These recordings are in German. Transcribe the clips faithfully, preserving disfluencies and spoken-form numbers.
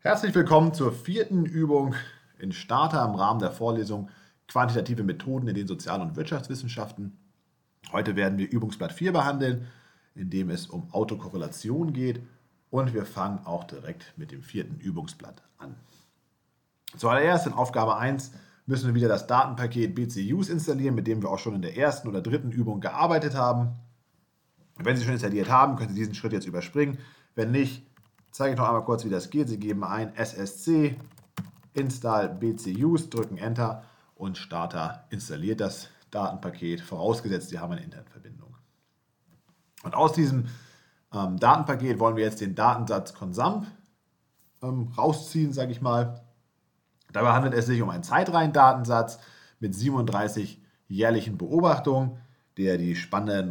Herzlich willkommen zur vierten Übung in Starter im Rahmen der Vorlesung Quantitative Methoden in den Sozial- und Wirtschaftswissenschaften. Heute werden wir Übungsblatt vier behandeln, in dem es um Autokorrelation geht, und wir fangen auch direkt mit dem vierten Übungsblatt an. Zuallererst in Aufgabe eins müssen wir wieder das Datenpaket B C Use installieren, mit dem wir auch schon in der ersten oder dritten Übung gearbeitet haben. Wenn Sie schon installiert haben, können Sie diesen Schritt jetzt überspringen. Wenn nicht, zeige ich noch einmal kurz, wie das geht. Sie geben ein S S C install B C Use, drücken Enter und Starter installiert das Datenpaket, vorausgesetzt Sie haben eine Internetverbindung. Und aus diesem ähm, Datenpaket wollen wir jetzt den Datensatz Consump ähm, rausziehen, sage ich mal. Dabei handelt es sich um einen Zeitreihendatensatz mit siebenunddreißig jährlichen Beobachtungen, der die Spanne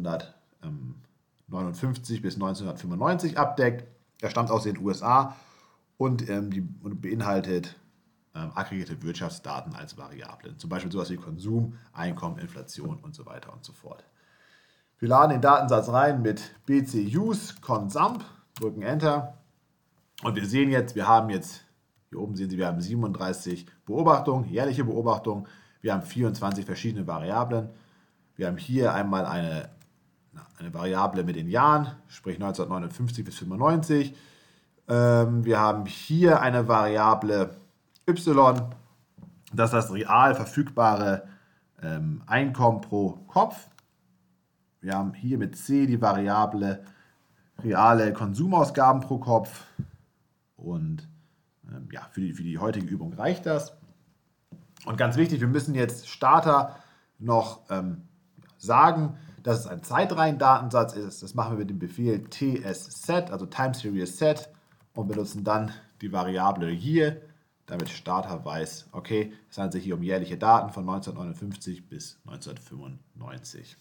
neunzehnhundertneunundfünfzig bis neunzehnhundertfünfundneunzig abdeckt. Er stammt aus den U S A und, ähm, die, und beinhaltet ähm, aggregierte Wirtschaftsdaten als Variablen. Zum Beispiel sowas wie Konsum, Einkommen, Inflation und so weiter und so fort. Wir laden den Datensatz rein mit B C Use Consump, drücken Enter und wir sehen jetzt, wir haben jetzt, hier oben sehen Sie, wir haben siebenunddreißig Beobachtungen, jährliche Beobachtungen, wir haben vierundzwanzig verschiedene Variablen. Wir haben hier einmal eine eine Variable mit den Jahren, sprich neunzehnhundertneunundfünfzig bis fünfundneunzig. Ähm, wir haben hier eine Variable y, das ist das real verfügbare ähm, Einkommen pro Kopf. Wir haben hier mit c die Variable reale Konsumausgaben pro Kopf. Und ähm, ja, für die, für die heutige Übung reicht das. Und ganz wichtig, wir müssen jetzt Starter noch ähm, sagen, dass es ein Zeitreihendatensatz ist. Das machen wir mit dem Befehl tsset, also Time Series Set, und benutzen dann die Variable Year, damit Starter weiß, okay, es handelt sich hier um jährliche Daten von neunzehnhundertneunundfünfzig bis neunzehnhundertfünfundneunzig.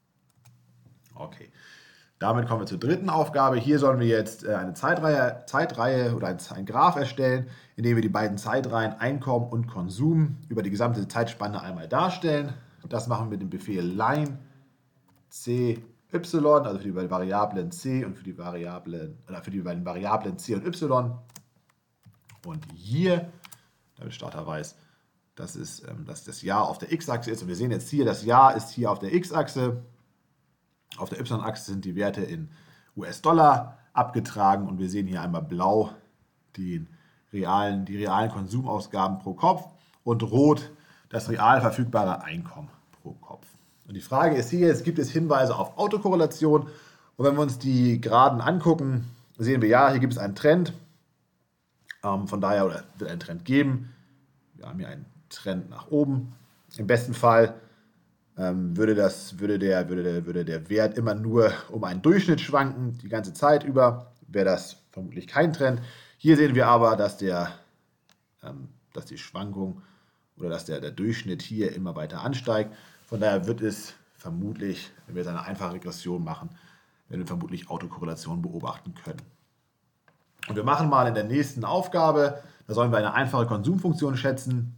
Okay, damit kommen wir zur dritten Aufgabe. Hier sollen wir jetzt eine Zeitreihe, Zeitreihe oder ein, ein Graph erstellen, in dem wir die beiden Zeitreihen Einkommen und Konsum über die gesamte Zeitspanne einmal darstellen. Das machen wir mit dem Befehl line C, Y, also für die beiden Variablen C und für die Variablen, oder für die beiden Variablen C und Y. Und hier, damit Starter weiß, dass, es, ähm, dass das Jahr auf der X-Achse ist. Und wir sehen jetzt hier, das Jahr ist hier auf der X-Achse. Auf der Y-Achse sind die Werte in U S-Dollar abgetragen. Und wir sehen hier einmal blau die realen, die realen Konsumausgaben pro Kopf und rot das real verfügbare Einkommen pro Kopf. Und die Frage ist hier, jetzt gibt es Hinweise auf Autokorrelation. Und wenn wir uns die Geraden angucken, sehen wir, ja, hier gibt es einen Trend. Ähm, von daher oder wird einen Trend geben. Wir haben hier einen Trend nach oben. Im besten Fall ähm, würde, das, würde, der, würde, der, würde der Wert immer nur um einen Durchschnitt schwanken, die ganze Zeit über. Wäre das vermutlich kein Trend. Hier sehen wir aber, dass, der, ähm, dass die Schwankung oder dass der, der Durchschnitt hier immer weiter ansteigt. Von daher wird es vermutlich, wenn wir jetzt eine einfache Regression machen, werden wir vermutlich Autokorrelation beobachten können. Und wir machen mal in der nächsten Aufgabe, da sollen wir eine einfache Konsumfunktion schätzen,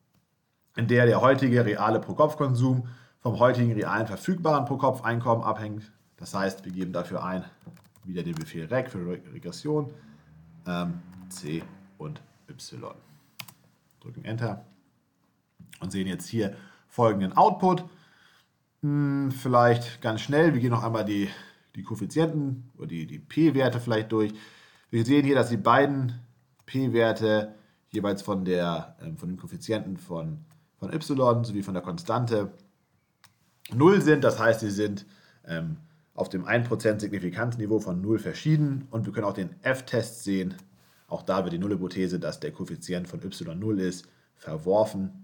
in der der heutige reale Pro-Kopf-Konsum vom heutigen realen verfügbaren Pro-Kopf-Einkommen abhängt. Das heißt, wir geben dafür ein, wieder den Befehl reg für Regression, ähm, C und Y. Drücken Enter und sehen jetzt hier folgenden Output. Hm, vielleicht ganz schnell, wir gehen noch einmal die, die Koeffizienten oder die, die P-Werte vielleicht durch. Wir sehen hier, dass die beiden P-Werte jeweils von, der, ähm, von den Koeffizienten von, von y sowie von der Konstante null sind. Das heißt, sie sind ähm, auf dem ein Prozent Signifikanzniveau von null verschieden. Und wir können auch den F-Test sehen. Auch da wird die Nullhypothese, dass der Koeffizient von y null ist, verworfen.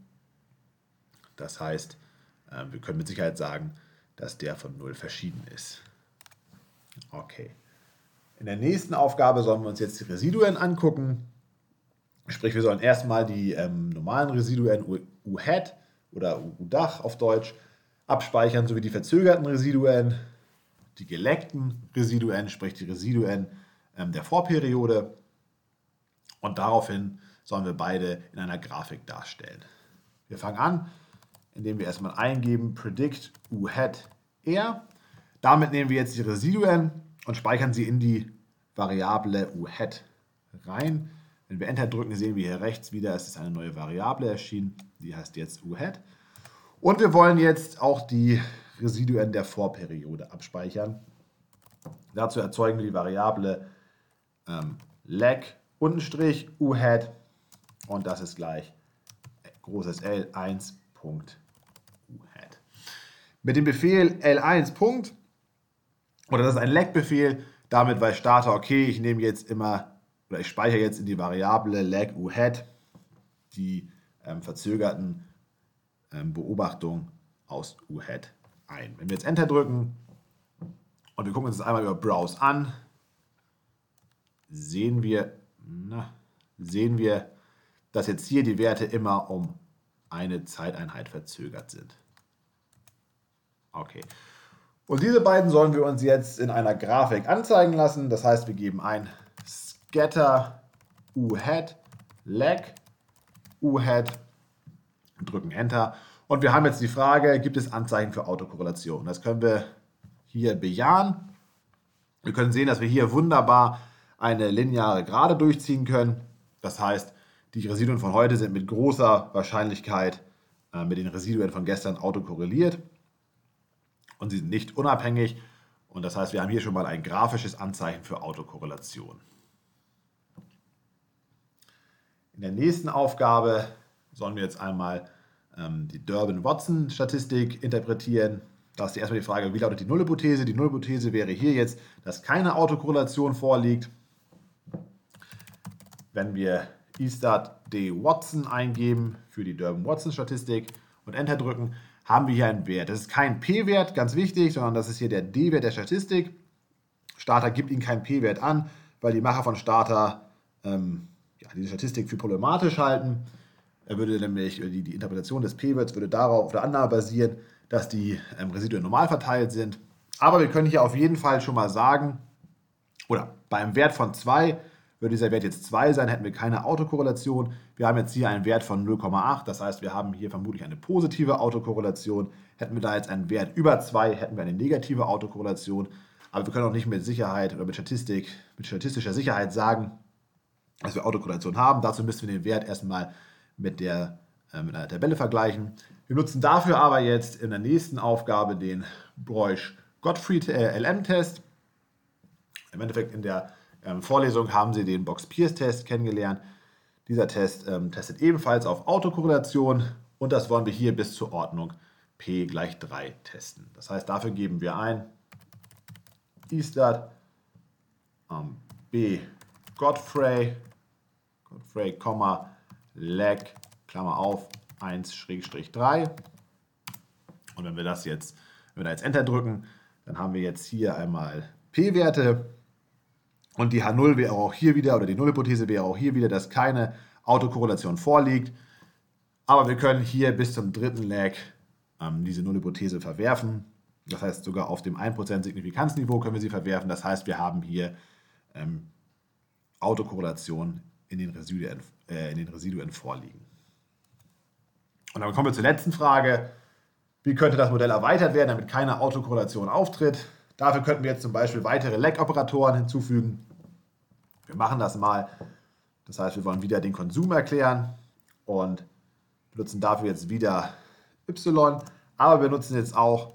Das heißt, wir können mit Sicherheit sagen, dass der von null verschieden ist. Okay. In der nächsten Aufgabe sollen wir uns jetzt die Residuen angucken. Sprich, wir sollen erstmal die ähm, normalen Residuen U-Hat oder U-Dach auf Deutsch abspeichern, sowie die verzögerten Residuen, die geleckten Residuen, sprich die Residuen ähm, der Vorperiode. Und daraufhin sollen wir beide in einer Grafik darstellen. Wir fangen an, indem wir erstmal eingeben predict U-Hat R. Damit nehmen wir jetzt die Residuen und speichern sie in die Variable U-Hat rein. Wenn wir Enter drücken, sehen wir hier rechts wieder, es ist eine neue Variable erschienen. Die heißt jetzt uHead. Und wir wollen jetzt auch die Residuen der Vorperiode abspeichern. Dazu erzeugen wir die Variable ähm, leg Untenstrich uHead und das ist gleich großes L eins Punkt uHead. Mit dem Befehl L eins. Oder das ist ein leg-Befehl, damit weiß Starter, okay, ich nehme jetzt immer, oder ich speichere jetzt in die Variable leg uHead die ähm, verzögerten ähm, Beobachtungen aus uHead ein. Wenn wir jetzt Enter drücken und wir gucken uns das einmal über Browse an, sehen wir, na, sehen wir, dass jetzt hier die Werte immer um eine Zeiteinheit verzögert sind. Okay. Und diese beiden sollen wir uns jetzt in einer Grafik anzeigen lassen. Das heißt, wir geben ein scatter uHead leg uHead und drücken Enter. Und wir haben jetzt die Frage, gibt es Anzeichen für Autokorrelation? Das können wir hier bejahen. Wir können sehen, dass wir hier wunderbar eine lineare Gerade durchziehen können. Das heißt, die Residuen von heute sind mit großer Wahrscheinlichkeit äh, mit den Residuen von gestern autokorreliert. Und sie sind nicht unabhängig. Und das heißt, wir haben hier schon mal ein grafisches Anzeichen für Autokorrelation. In der nächsten Aufgabe sollen wir jetzt einmal ähm, die Durbin-Watson-Statistik interpretieren. Da ist erstmal die Frage, wie lautet die Nullhypothese? Die Nullhypothese wäre hier jetzt, dass keine Autokorrelation vorliegt. Wenn wir istat d Watson eingeben für die Durbin-Watson-Statistik und Enter drücken, haben wir hier einen Wert. Das ist kein P-Wert, ganz wichtig, sondern das ist hier der D-Wert der Statistik. Starter gibt Ihnen keinen P-Wert an, weil die Macher von Starter ähm, ja, diese Statistik für problematisch halten. Er würde nämlich, die, die Interpretation des P-Werts würde darauf auf der Annahme basieren, dass die ähm, Residuen normal verteilt sind. Aber wir können hier auf jeden Fall schon mal sagen, oder bei einem Wert von zwei würde dieser Wert jetzt zwei sein, hätten wir keine Autokorrelation. Wir haben jetzt hier einen Wert von null Komma acht, das heißt, wir haben hier vermutlich eine positive Autokorrelation. Hätten wir da jetzt einen Wert über zwei, hätten wir eine negative Autokorrelation. Aber wir können auch nicht mit Sicherheit oder mit Statistik, mit statistischer Sicherheit sagen, dass wir Autokorrelation haben. Dazu müssen wir den Wert erstmal mit, der, äh, mit einer Tabelle vergleichen. Wir nutzen dafür aber jetzt in der nächsten Aufgabe den Broisch-Gottfried-L M-Test. Im Endeffekt in der ähm, Vorlesung haben Sie den Box-Pierce-Test kennengelernt. Dieser Test ähm, testet ebenfalls auf Autokorrelation und das wollen wir hier bis zur Ordnung p gleich drei testen. Das heißt, dafür geben wir ein istat ähm, b Godfrey, Godfrey, leg, Klammer auf, eins Schrägstrich drei. Und wenn wir das jetzt, wenn wir da jetzt Enter drücken, dann haben wir jetzt hier einmal P-Werte und die H null wäre auch hier wieder, oder die Nullhypothese wäre auch hier wieder, dass keine Autokorrelation vorliegt. Aber wir können hier bis zum dritten Leg ähm, diese Nullhypothese verwerfen. Das heißt, sogar auf dem ein Prozent Signifikanzniveau können wir sie verwerfen. Das heißt, wir haben hier ähm, Autokorrelation in den, Residuen, äh, in den Residuen vorliegen. Und dann kommen wir zur letzten Frage. Wie könnte das Modell erweitert werden, damit keine Autokorrelation auftritt? Dafür könnten wir jetzt zum Beispiel weitere leg-Operatoren hinzufügen. Wir machen das mal. Das heißt, wir wollen wieder den Konsum erklären und benutzen dafür jetzt wieder y. Aber wir nutzen jetzt auch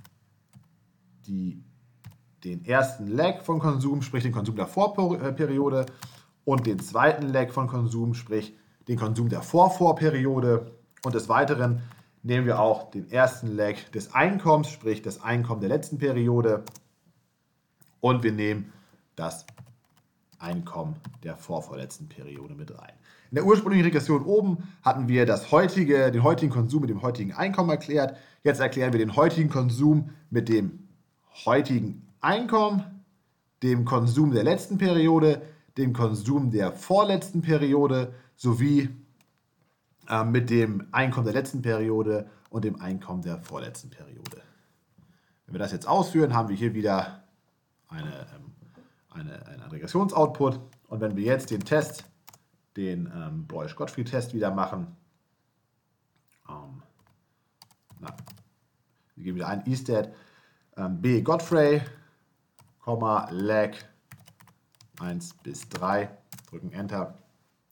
die, den ersten Leg von Konsum, sprich den Konsum der Vorperiode, und den zweiten Leg von Konsum, sprich den Konsum der Vorvorperiode. Und des Weiteren nehmen wir auch den ersten Leg des Einkommens, sprich das Einkommen der letzten Periode. Und wir nehmen das Einkommen der vorvorletzten Periode mit rein. In der ursprünglichen Regression oben hatten wir das heutige, den heutigen Konsum mit dem heutigen Einkommen erklärt. Jetzt erklären wir den heutigen Konsum mit dem heutigen Einkommen, dem Konsum der letzten Periode, dem Konsum der vorletzten Periode sowie äh, mit dem Einkommen der letzten Periode und dem Einkommen der vorletzten Periode. Wenn wir das jetzt ausführen, haben wir hier wieder eine, ähm, eine, einen Regressionsoutput. Und wenn wir jetzt den Test, den ähm, Broisch-Gottfried-Test wieder machen, ähm, na, wir geben wieder ein istat ähm, b Godfrey, leg eins bis drei, drücken Enter.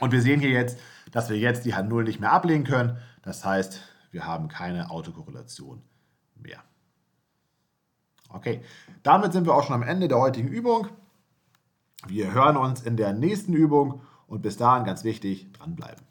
Und wir sehen hier jetzt, dass wir jetzt die H null nicht mehr ablehnen können. Das heißt, wir haben keine Autokorrelation mehr. Okay, damit sind wir auch schon am Ende der heutigen Übung. Wir hören uns in der nächsten Übung und bis dahin ganz wichtig, dranbleiben.